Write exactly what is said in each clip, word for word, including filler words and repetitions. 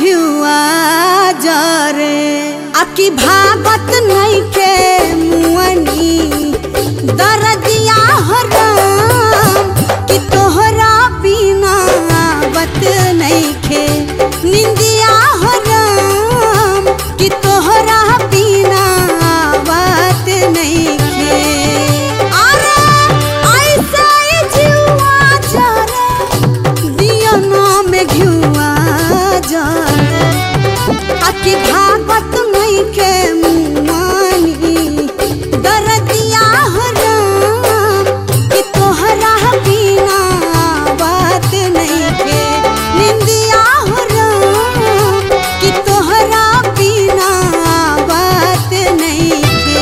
घिउआ जरे आकी भागत नहीं के मुअनी दर्दिया हराम कि तोहरा बिना आवत नहीं के निंदिया हराम कि तोहरा बिना आवत नहीं के अरे ऐसे जीवा जरे दिया नाम घिउआ जरे आकी भागत नहीं के मुआनी दर्दिया हराम कि तोहरा बिना बात नहीं के निंदिया हराम कि तोहरा बिना बात नहीं के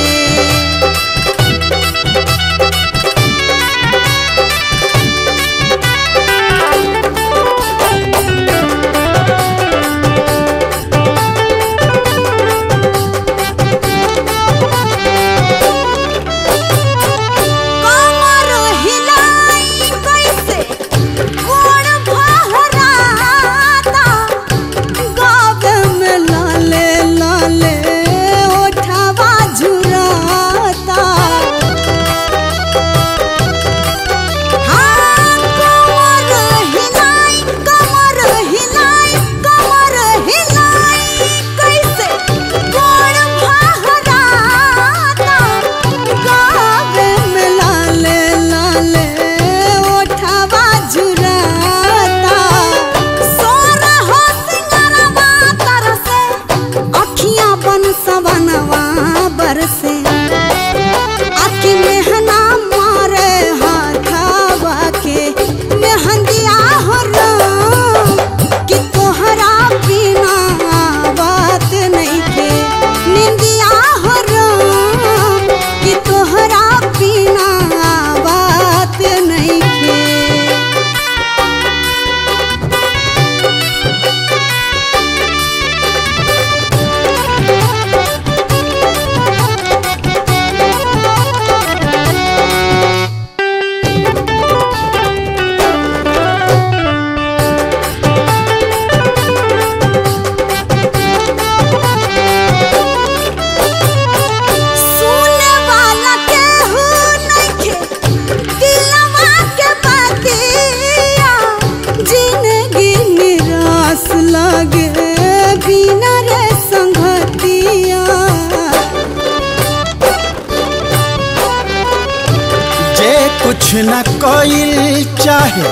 कुछ न कोई चाहे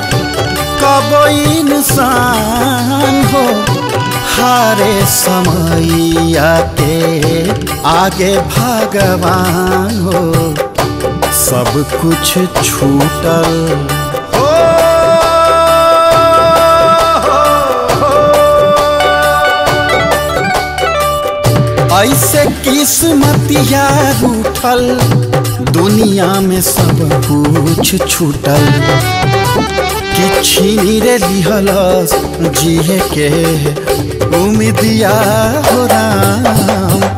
कबो इंसान हो हारे समय आते आगे भगवान हो सब कुछ छूटल हो, हो, हो। ऐसे किस्मतिया रूठल दुनिया में सब कुछ छूटल कि छीनी रे लिहलस जिए के उम्मीदिया हो राम।